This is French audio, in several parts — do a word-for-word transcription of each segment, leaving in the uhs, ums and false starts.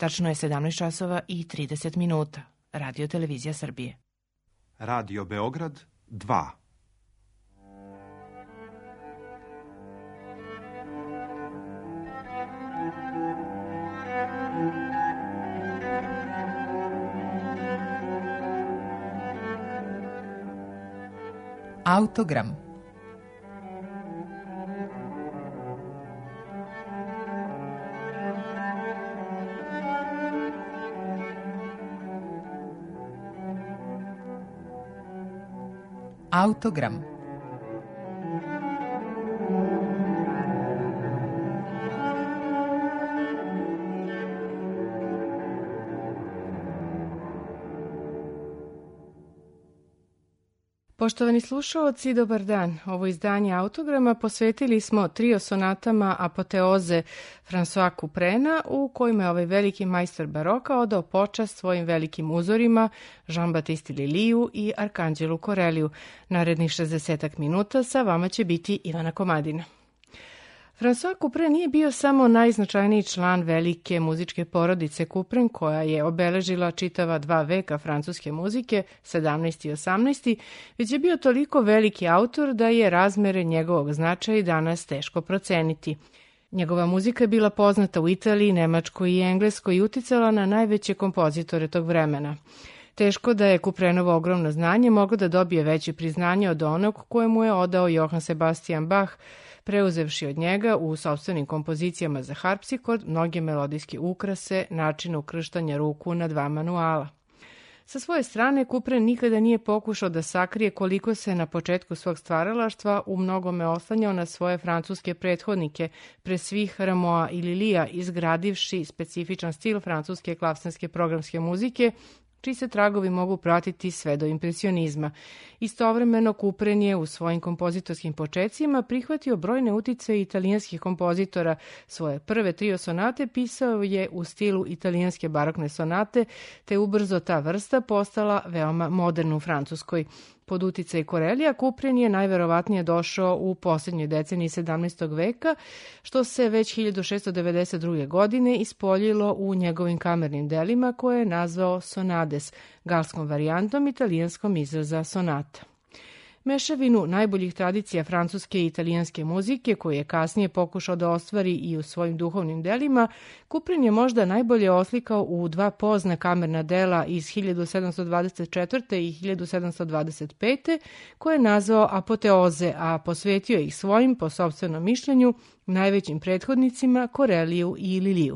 Tačno je sedamnaest časova i trideset minuta. Radio Televizija Srbije. Radio Beograd dva. Autogram. Autogram. Poštovani slušaoci, dobar dan. Ovo izdanje Autograma posvetili smo trio sonatama Apoteoze François Couperena, u kojima je ovaj veliki majstor baroka odao počast svojim velikim uzorima Jean-Baptiste Lullyju i Arkanđelu Corelliju. Narednih šezdesetak minuta sa vama će biti Ivana Komadina. François Couperin nije bio samo najznačajniji član velike muzičke porodice Couperin, koja je obeležila čitava dva veka francuske muzike, sedamnaesti i osamnaesti, već je bio toliko veliki autor da je razmere njegovog značaja danas teško proceniti. Njegova muzika je bila poznata u Italiji, Nemačkoj i Engleskoj i uticala na najveće kompozitore tog vremena. Teško da je Couperinovo ogromno znanje moglo da dobije veće priznanje od onog kojemu je odao Johann Sebastian Bach, preuzevši od njega u sopstvenim kompozicijama za harpsikord mnoge melodijske ukrase, način ukrštanja ruku na dva manuala. Sa svoje strane, Couperin nikada nije pokušao da sakrije koliko se na početku svog stvaralaštva u mnogome oslanjao na svoje francuske prethodnike, pre svih Rameau i Lullyja, izgradivši specifičan stil francuske klavsanske programske muzike, čiji se tragovi mogu pratiti sve do impresionizma. Istovremeno, Couperin je u svojim kompozitorskim počecima prihvatio brojne uticaje italijanskih kompozitora. Svoje prve trio sonate pisao je u stilu italijanske barokne sonate, te ubrzo ta vrsta postala veoma moderna u Francuskoj. Pod uticaj Corellija, Couperin je najverovatnije došao u posljednjoj deceniji sedamnaestog veka, što se već hiljadu šeststo devedeset druge. godine ispoljilo u njegovim kamernim delima koje je nazvao sonades, galskom varijantom italijanskom izraza sonata. Mešavinu najboljih tradicija francuske i italijanske muzike, koju je kasnije pokušao da ostvari i u svojim duhovnim delima, Couperin je možda najbolje oslikao u dva pozna kamerna dela iz hiljadu sedamsto dvadeset četvrte. i hiljadu sedamsto dvadeset pete. koje je nazvao Apoteoze, a posvetio ih svojim, po sopstvenom mišljenju, najvećim prethodnicima Corelliju i Lullyju.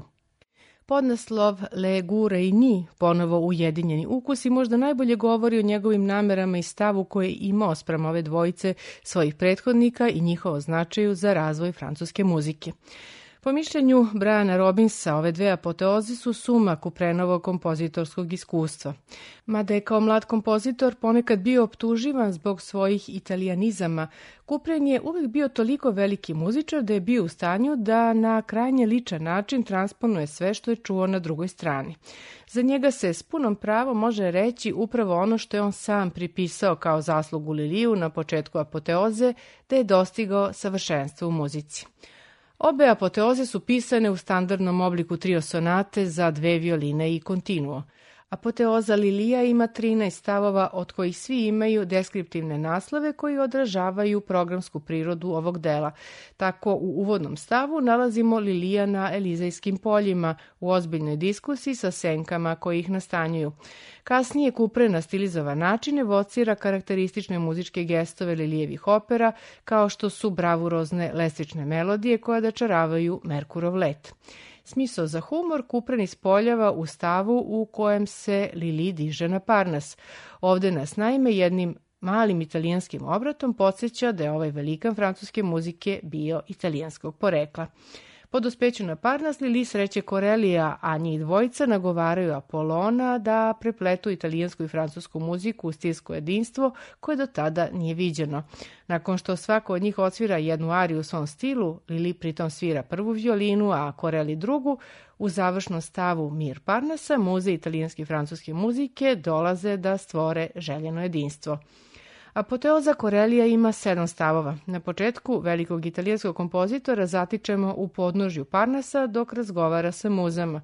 Podnaslov Le Goût Réuni, ponovo ujedinjeni ukusi, možda najbolje govori o njegovim namerama i stavu koje je imao spram ove dvojice svojih prethodnika i njihovo značaju za razvoj francuske muzike. Po mišljenju Briana Robinsa, ove dve apoteoze su suma Couperenovog kompozitorskog iskustva. Mada je kao mlad kompozitor ponekad bio optuživan zbog svojih italijanizama, Couperin je uvijek bio toliko veliki muzičar da je bio u stanju da na krajnje ličan način transponuje sve što je čuo na drugoj strani. Za njega se s punom pravom može reći upravo ono što je on sam pripisao kao zaslugu Lullyju na početku apoteoze, da je dostigao savršenstvo u muzici. Obe apoteoze su pisane u standardnom obliku trio sonate za dve violine i kontinuo. Apoteoza Lullyja ima trinaest stavova, od kojih svi imaju deskriptivne naslove koji odražavaju programsku prirodu ovog dela. Tako u uvodnom stavu nalazimo Lullyja na Elizejskim poljima u ozbiljnoj diskusiji sa senkama koji ih nastanjuju. Kasnije Couperin na stilizovan način evocira karakteristične muzičke gestove Lullyjevih opera, kao što su bravurozne lestične melodije koje dočaravaju Merkurov let. Smisao za humor Couperin ispoljava u stavu u kojem se Lully diže na Parnas. Ovde nas naime jednim malim italijanskim obratom podsjeća da je ovaj velikan francuske muzike bio italijanskog porekla. Po dospeću na Parnas, Lully sreće Corellija, a njih dvojica nagovaraju Apolona da prepletu italijansku i francusku muziku u stilsko jedinstvo koje do tada nije viđeno. Nakon što svako od njih odsvira jednu ariju u svom stilu, Lully pritom svira prvu violinu, a Corelli drugu, u završnom stavu Mir Parnasa, muze italijanske i francuske muzike dolaze da stvore željeno jedinstvo. Apoteoza Corellija ima sedam stavova. Na početku velikog italijanskog kompozitora zatičemo u podnožju Parnasa dok razgovara sa muzama.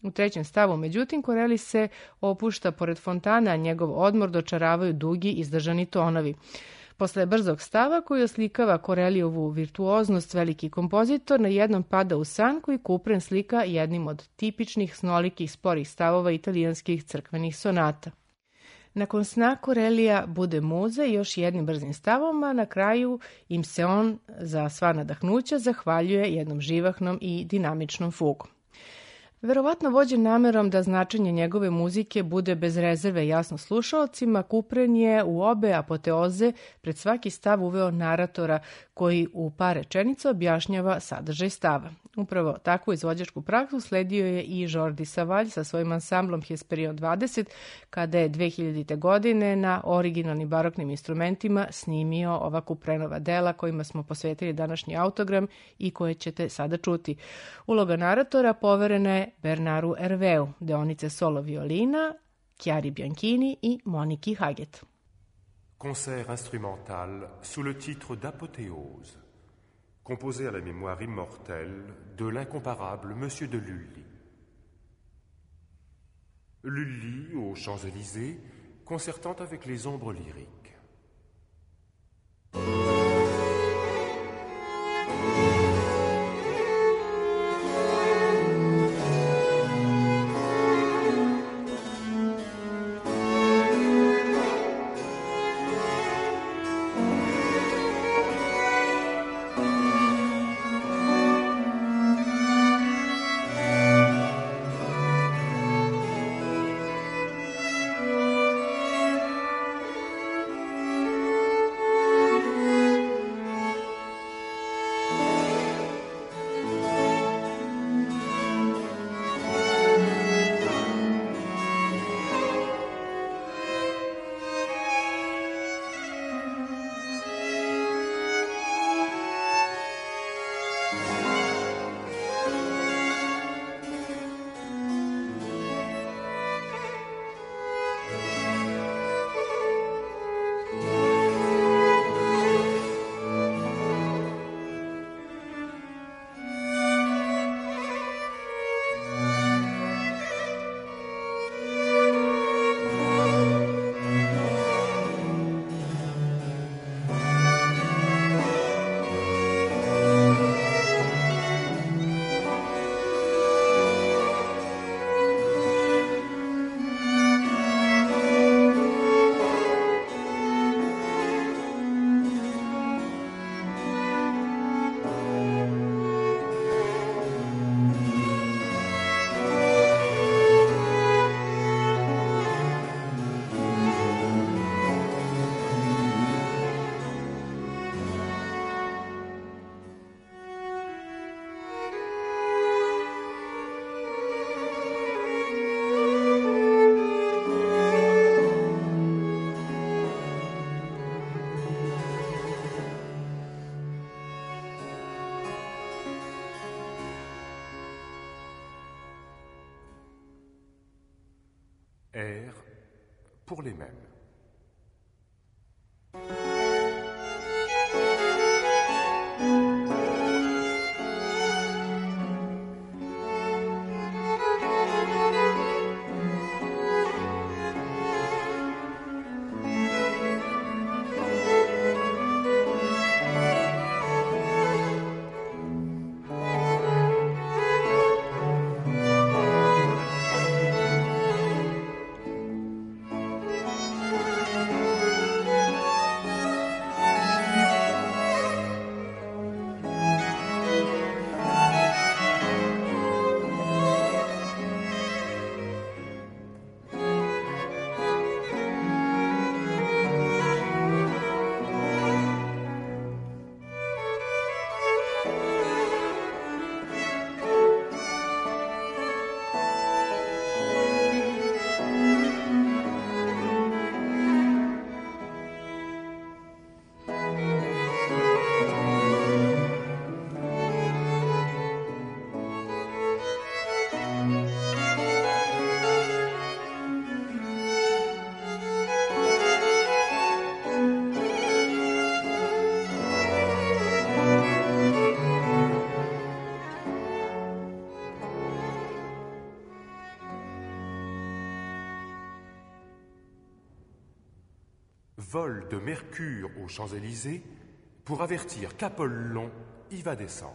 U trećem stavu, međutim, Corelli se opušta pored fontana, a njegov odmor dočaravaju dugi izdržani tonovi. Posle brzog stava koji oslikava Corellijevu virtuoznost, veliki kompozitor na jednom pada u san koji Kupren slika jednim od tipičnih snolikih sporih stavova italijanskih crkvenih sonata. Nakon sna Corellija bude muze još jednim brzim stavom, a na kraju im se on za sva nadahnuća zahvaljuje jednom živahnom i dinamičnom fugom. Verovatno vođen namerom da značenje njegove muzike bude bez rezerve jasno slušaocima, Kupren je u obe apoteoze pred svaki stav uveo naratora koji u par rečenica objašnjava sadržaj stava. Upravo takvu izvođačku praksu sledio je i Jordi Savall sa svojim ansamblom Hesperion dvadeset, kada je dve hiljadite. godine na originalnim baroknim instrumentima snimio ova Kuprenova dela kojima smo posvetili današnji autogram i koje ćete sada čuti. Uloga naratora poverena je Bernaru Herveu, deonice solo violina, Chiari Bianchini i Moniki Haget. Concert instrumental sous le titre d'Apothéose, composé à la mémoire immortelle de l'incomparable Monsieur de Lully. Lully aux Champs-Élysées, concertant avec les ombres lyriques. R pour les mêmes. vol de Mercure aux Champs-Élysées pour avertir qu'Apollon y va descendre.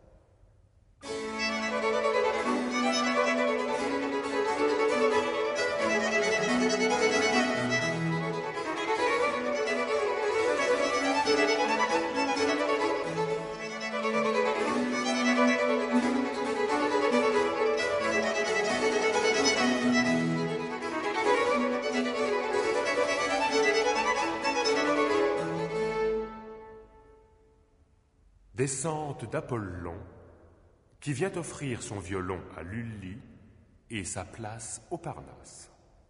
Descente d'Apollon, qui vient offrir son violon à Lully et sa place au Parnasse.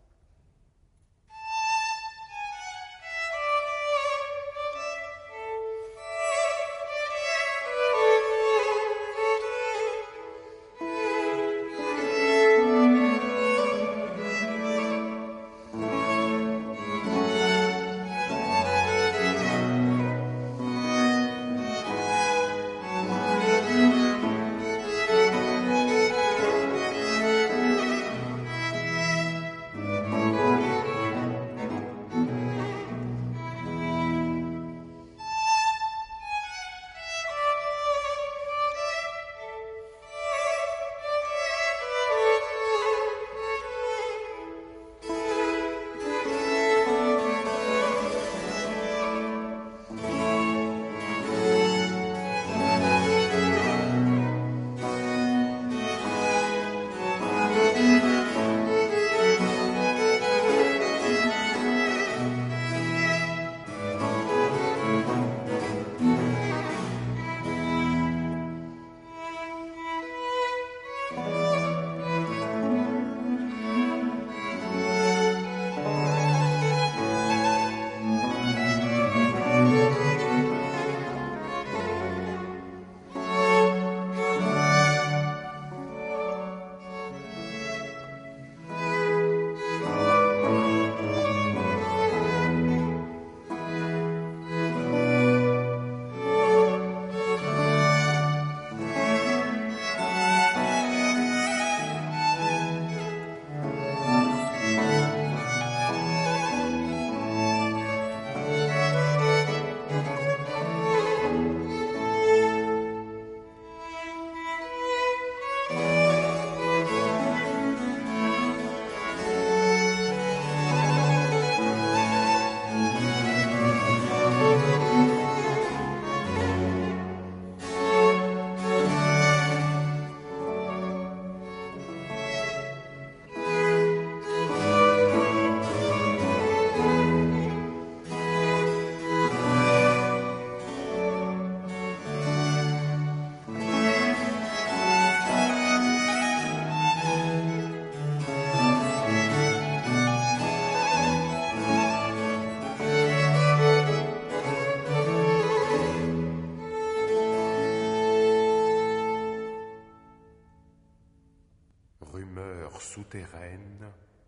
Souterraine,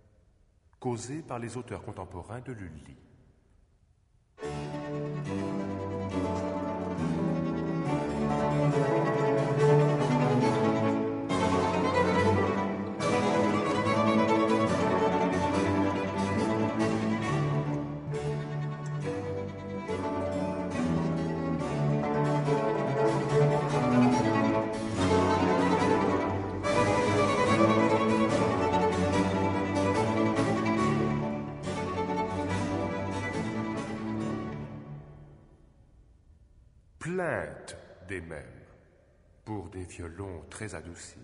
causée par les auteurs contemporains de Lully. Plainte des mêmes, pour des violons très adoucis.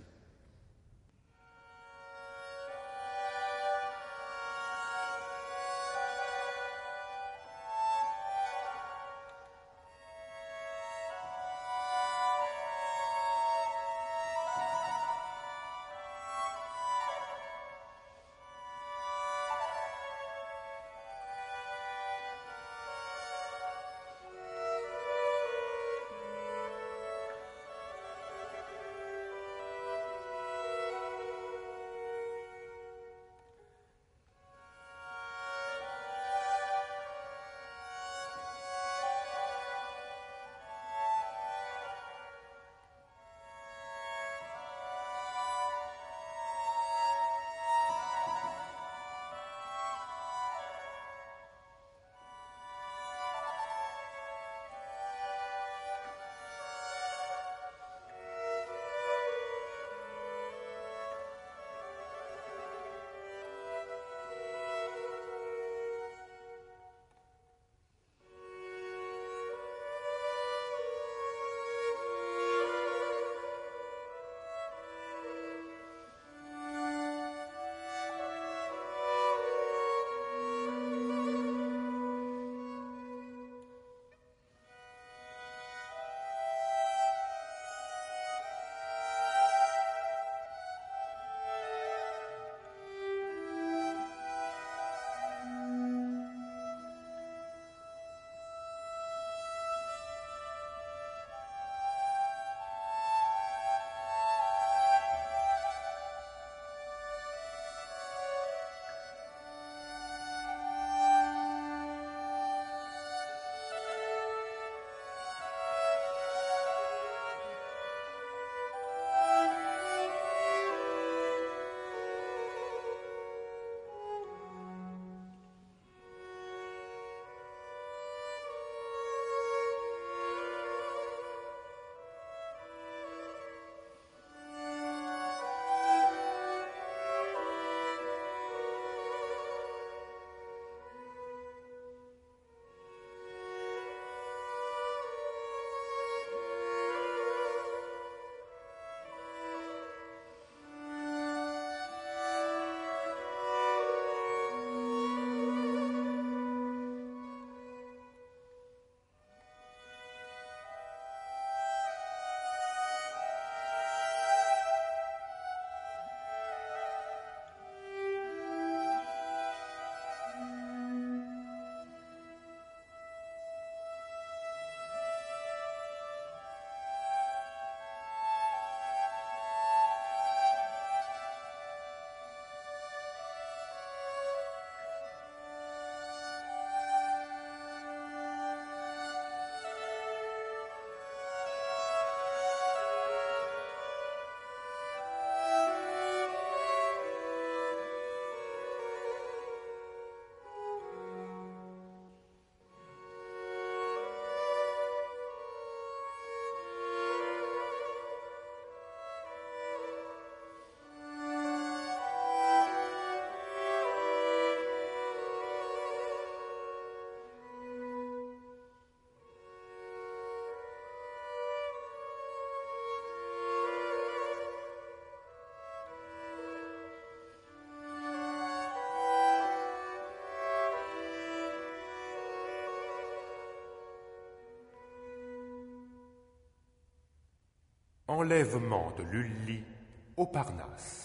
Enlèvement de Lully au Parnasse.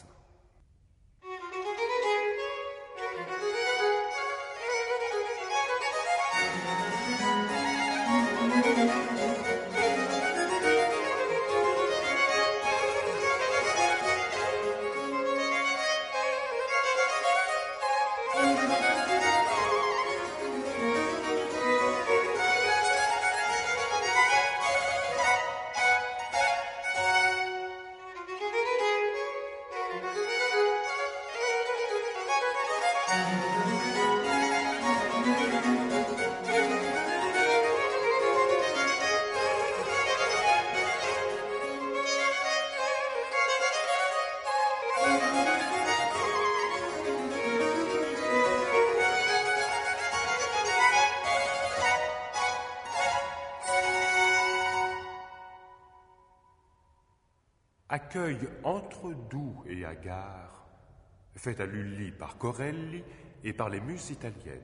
Accueil entre Doux et Hagard, fait à Lully par Corelli et par les muses italiennes.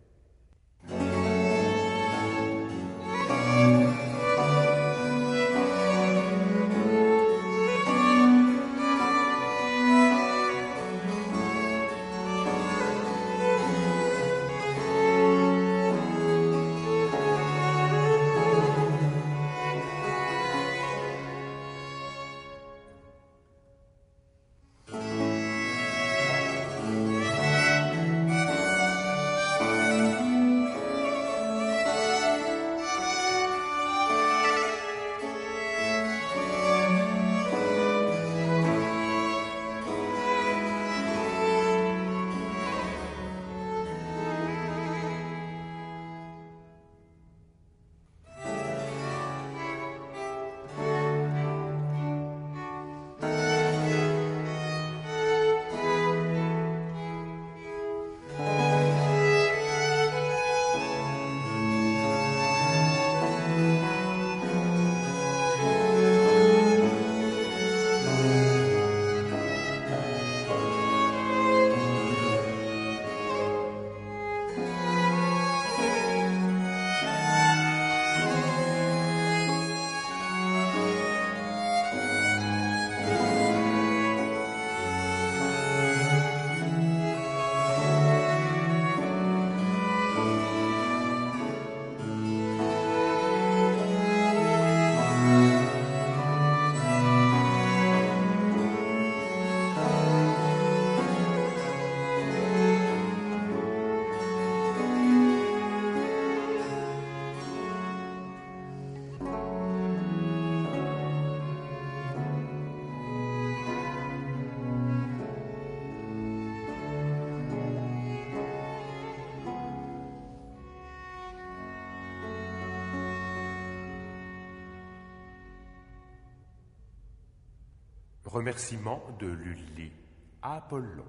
Remerciement de Lully à Apollon.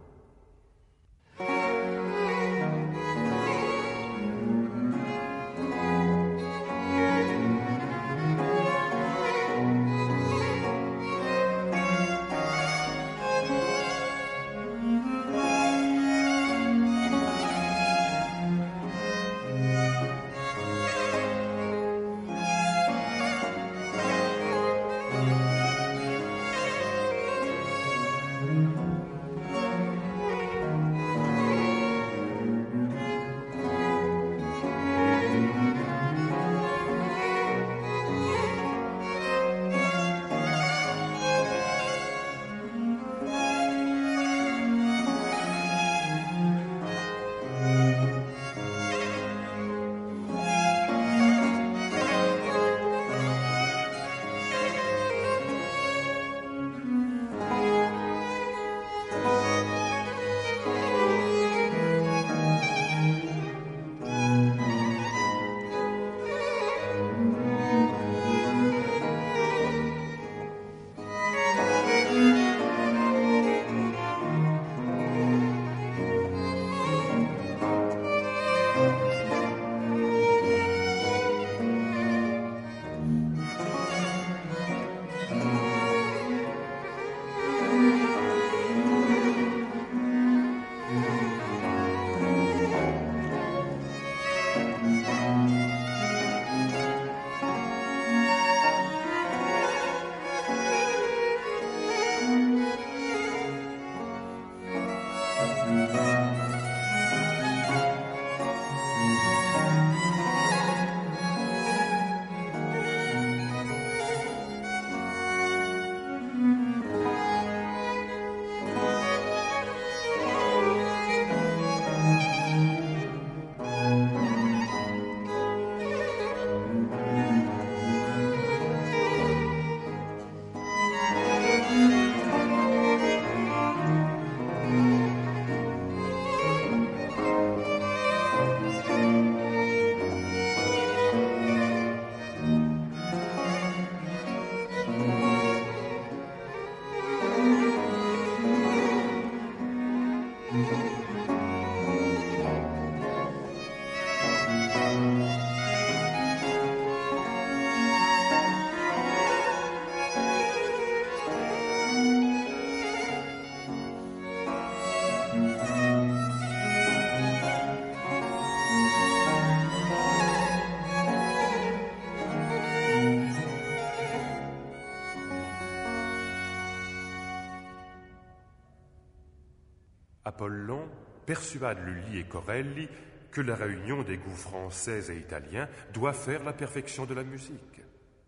Apollon persuade Lully et Corelli que la réunion des goûts français et italiens doit faire la perfection de la musique.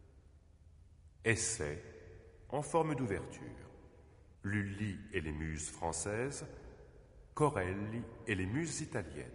Essai en forme d'ouverture. Lully et les muses françaises, Corelli et les muses italiennes.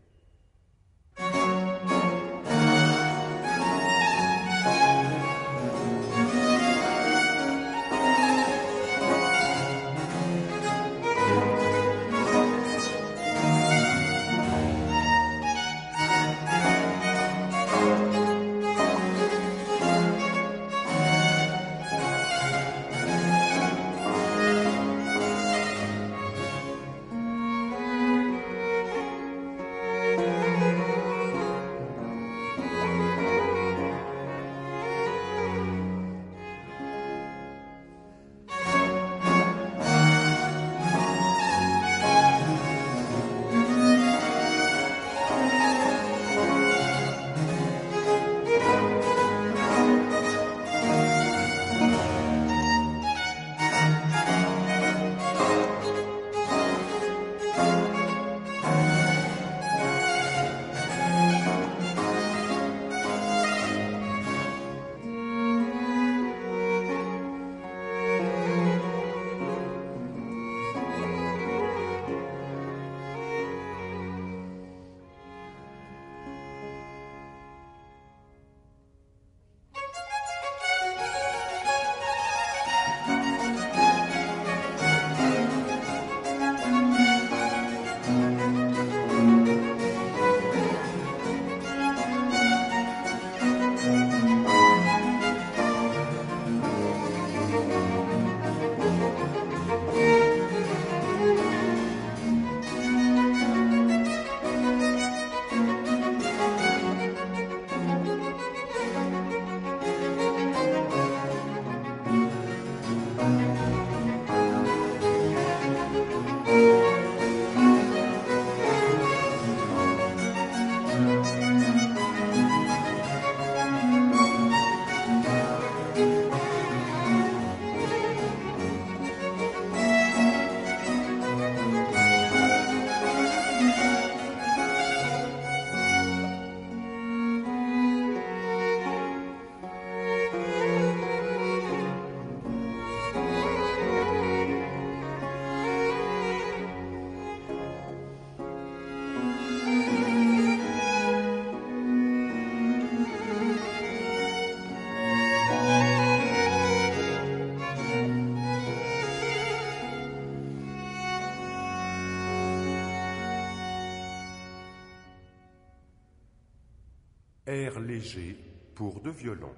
Air léger pour deux violons,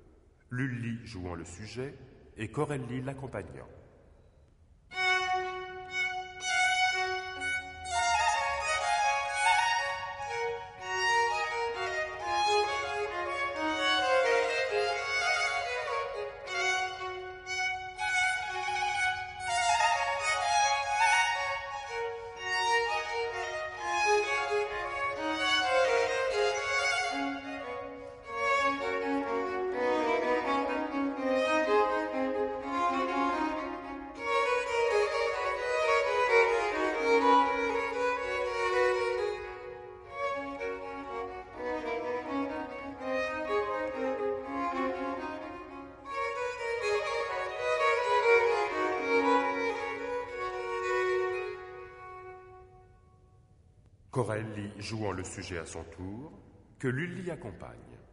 Lully jouant le sujet et Corelli l'accompagnant. Corelli jouant le sujet à son tour, que Lully accompagne.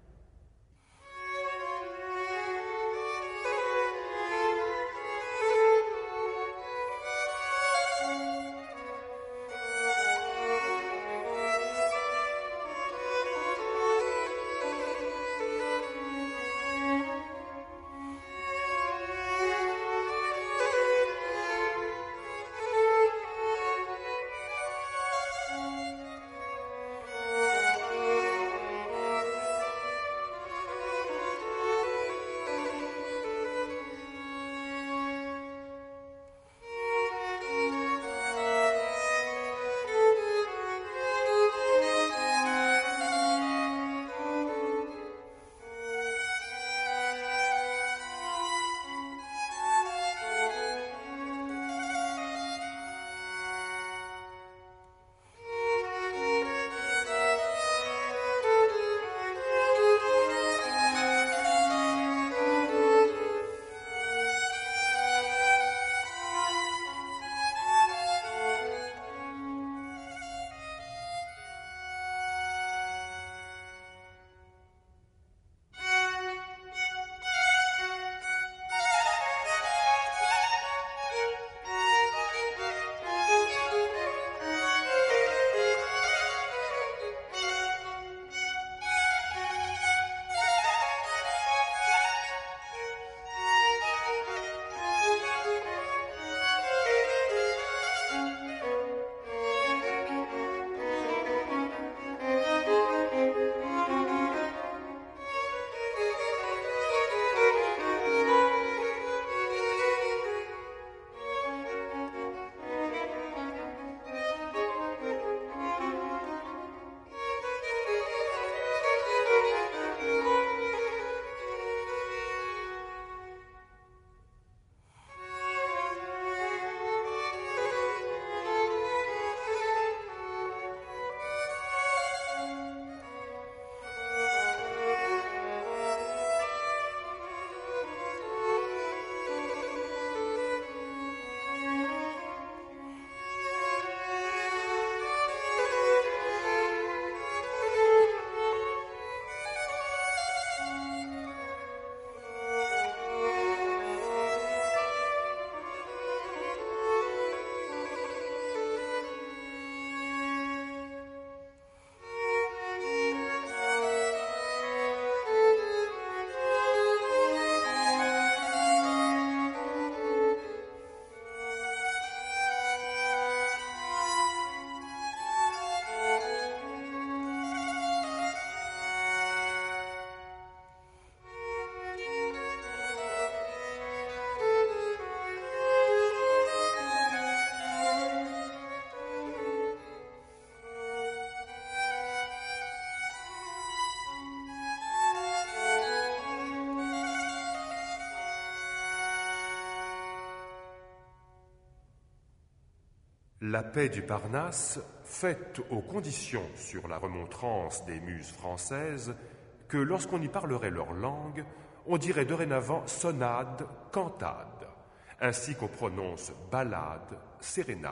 La paix du Parnasse, faite aux conditions sur la remontrance des muses françaises, que lorsqu'on y parlerait leur langue, on dirait dorénavant sonade, cantade, ainsi qu'on prononce ballade, sérénade.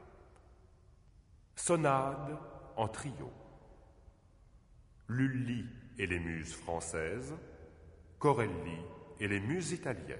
Sonade en trio. Lully et les muses françaises, Corelli et les muses italiennes.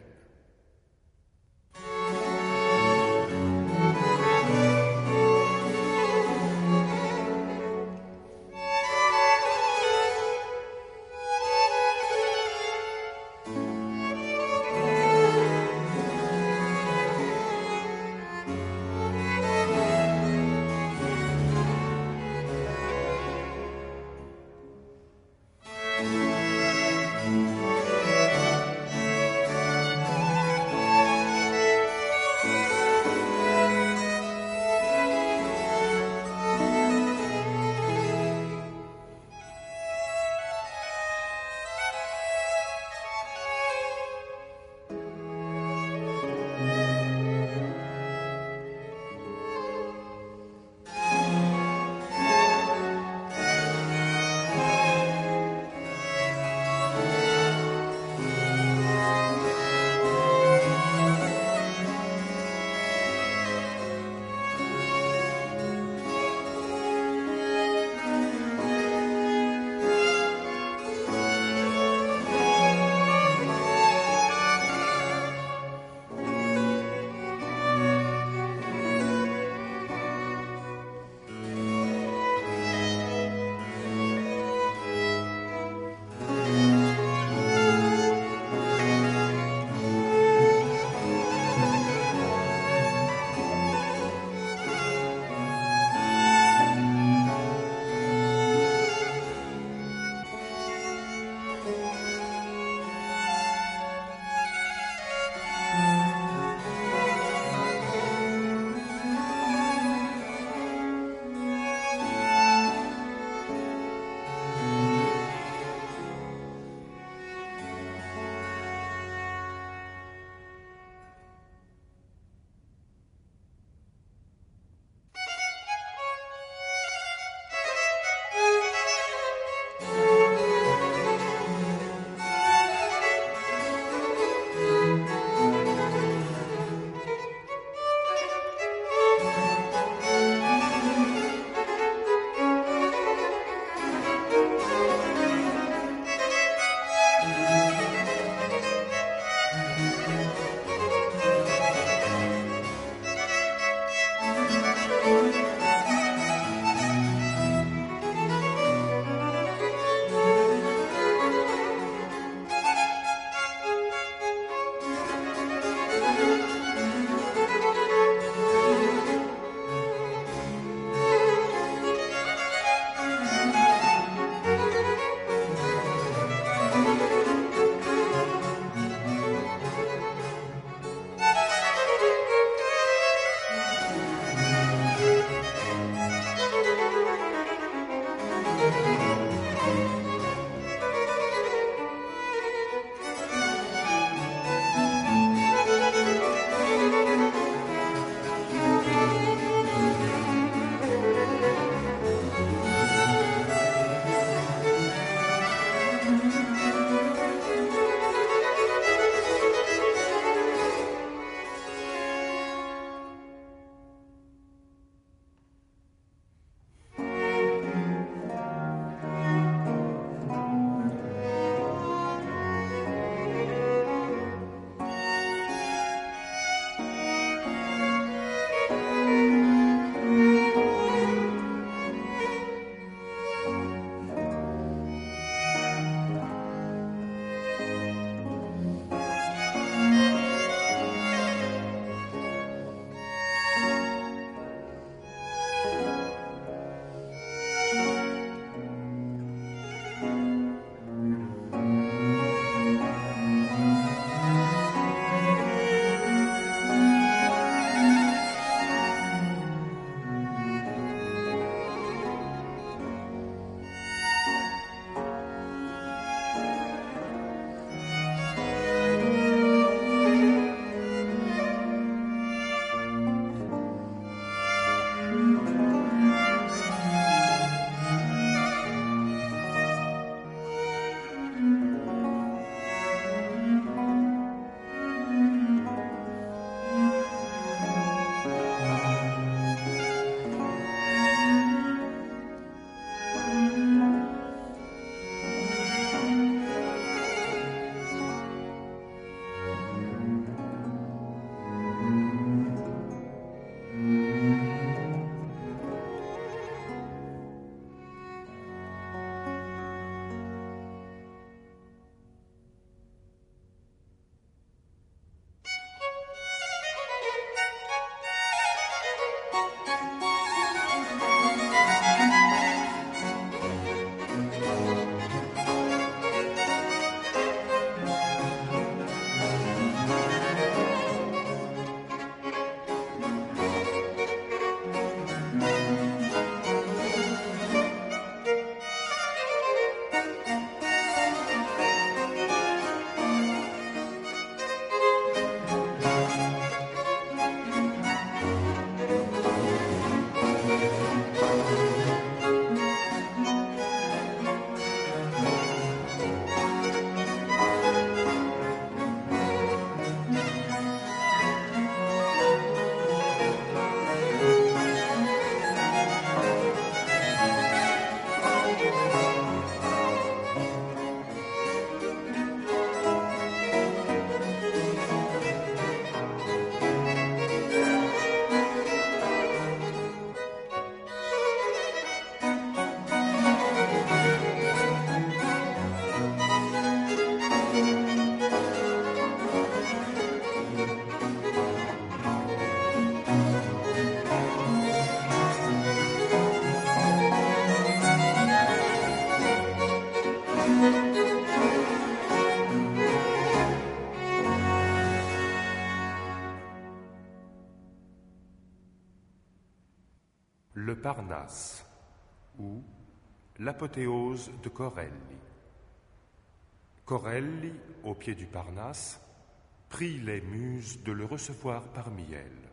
Le Parnasse, ou l'apothéose de Corelli. Corelli, au pied du Parnasse, prie les muses de le recevoir parmi elles.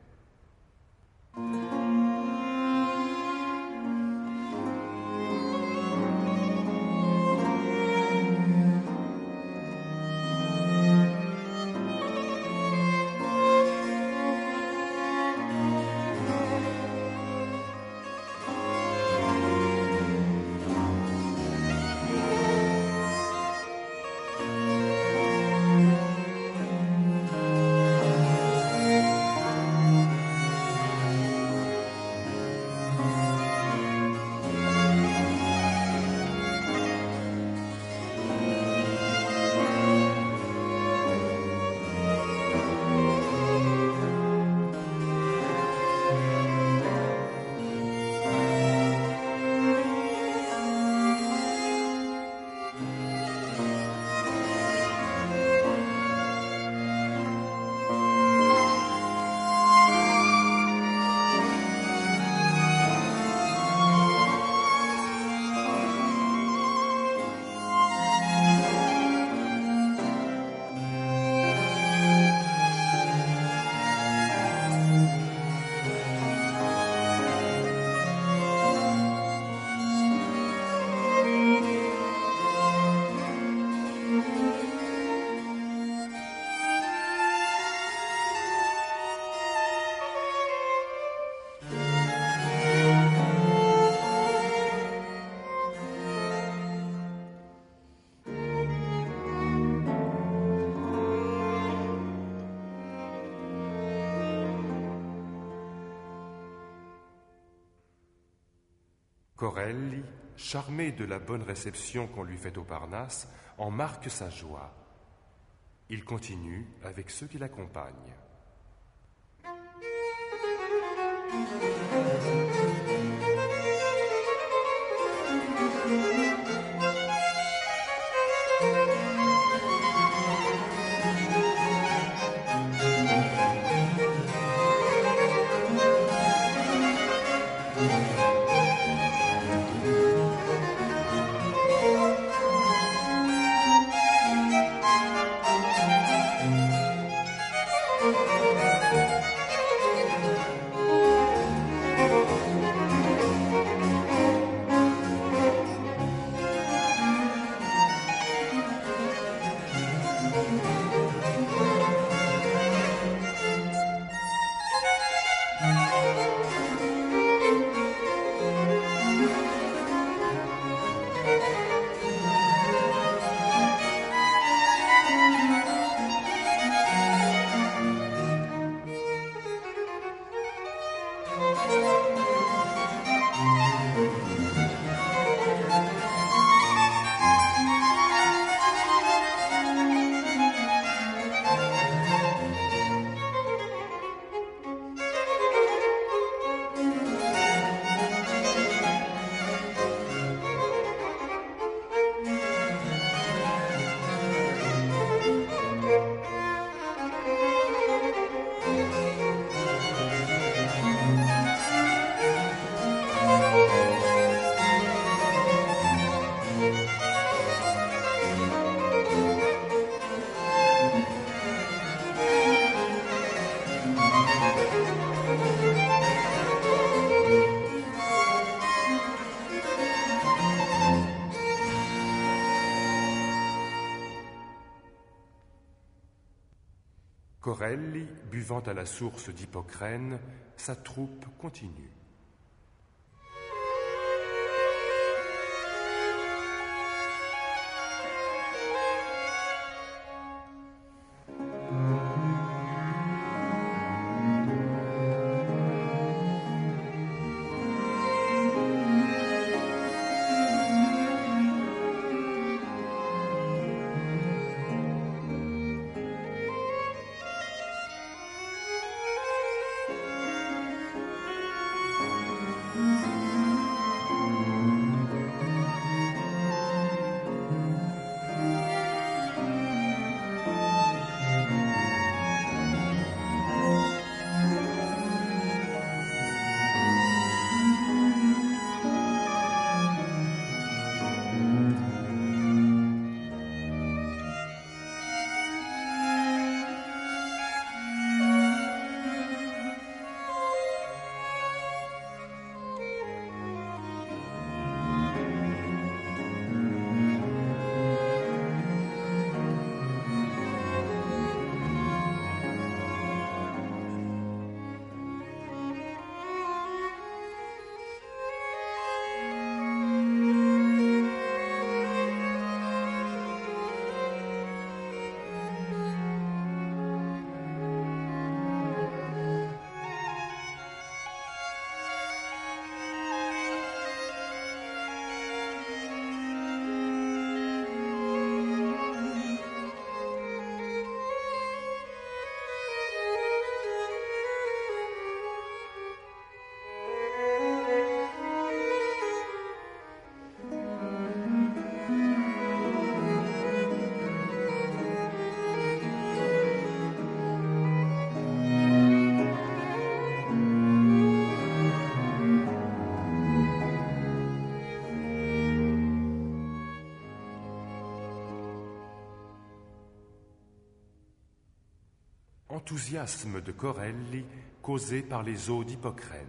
Corelli, charmé de la bonne réception qu'on lui fait au Parnasse, en marque sa joie. Il continue avec ceux qui l'accompagnent. Corelli, buvant à la source d'Hippocrène, sa troupe continue. Enthousiasme de Corelli causé par les eaux d'Hippocrène.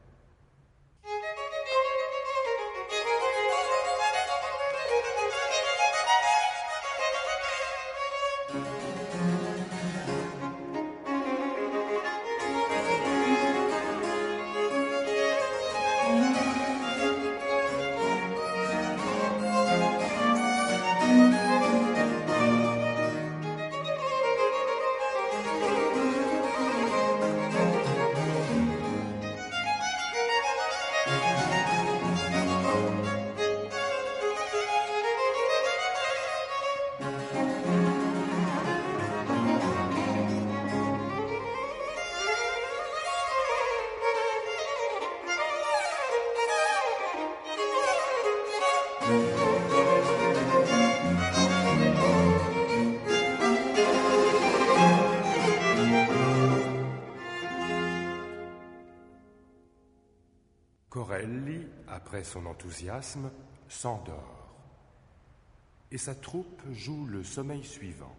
Corelli, après son enthousiasme, s'endort. Et sa troupe joue le sommeil suivant.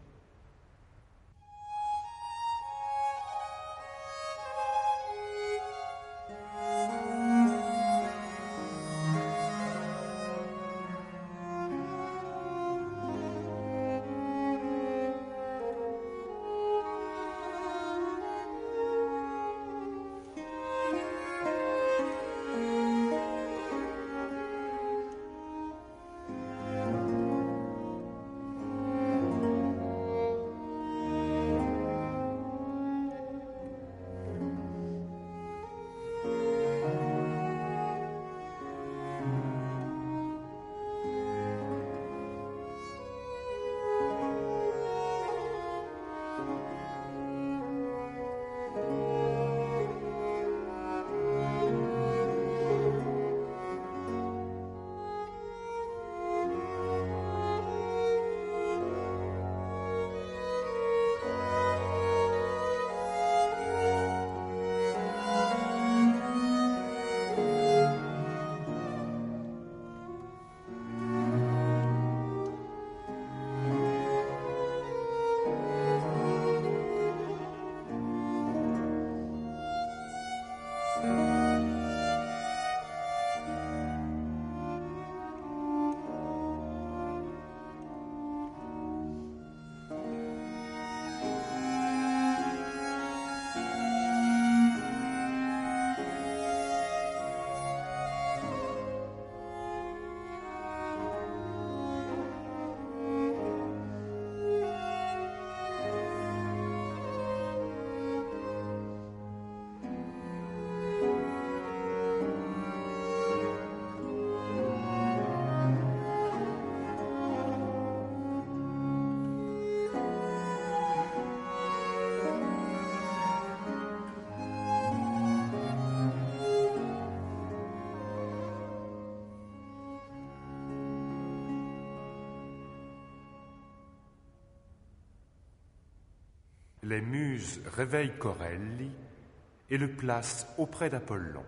Les muses réveillent Corelli et le placent auprès d'Apollon.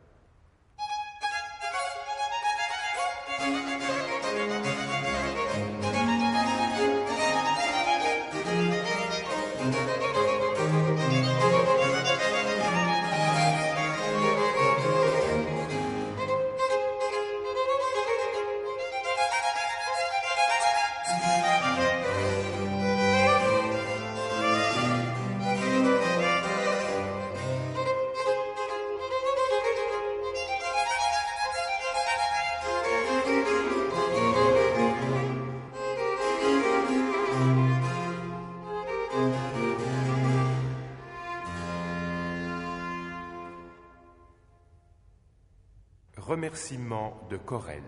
Remerciements de Corelli.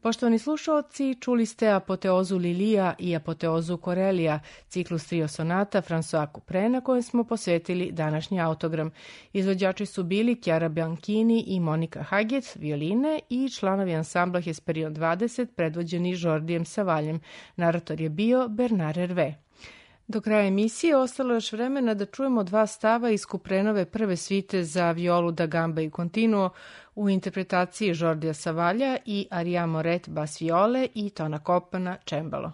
Poštovani slušalci, čuli ste apoteozu Lilija i apoteozu Korelija, ciklus trio sonata François Couperin, kojem smo posvetili današnji autogram. Izvođači su bili Chiara Bianchini i Monika Hagec, violine, i članovi ansambla Hesperion dvadeset, predvođeni Jordijem Savaljem. Narator je bio Bernard Hervé. Do kraja emisije ostalo još vremena da čujemo dva stava iz Couperinove prve svite za violu da gamba i continuo u interpretaciji Jordija Savalja i Aria Moret bas viole i Tona Kopana čembalo.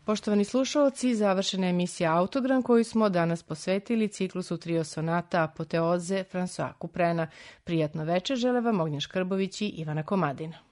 Poštovani slušalci, završena je emisija Autogram koju smo danas posvetili ciklusu trio sonata Apoteoze François Couperena. Prijatno večer žele vam Ognjen Škrbović i Ivana Komadina.